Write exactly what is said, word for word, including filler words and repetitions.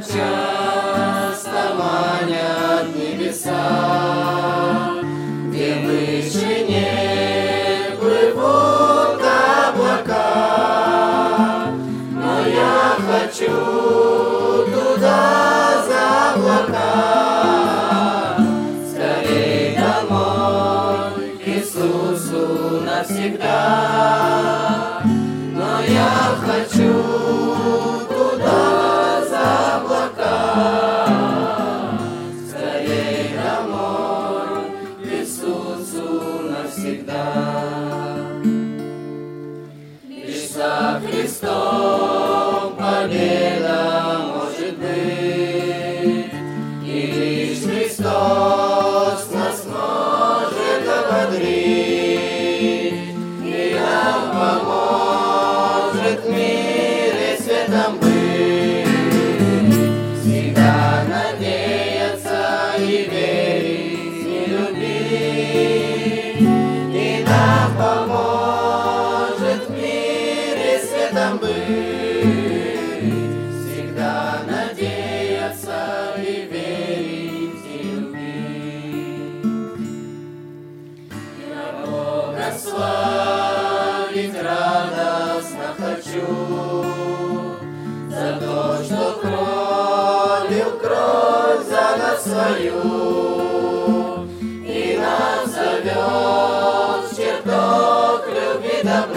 часто манят небеса, где выше не плывут облака. Но я хочу туда за облака, скорей домой к Иисусу навсегда. Но я хочу туда за облака, скорей домой к Иисусу навсегда. Лишь со Христом победа может быть, и лишь Христос нас может ободрить, и нам поможет в мире светом быть. Всегда надеяться и верить, и любить, и нам поможет в мире светом быть. Всегда надеяться и верить, и любить. Я Бога славить радостно хочу за то, что пролил кровь за нас свою и нас завел в чертог любви добра.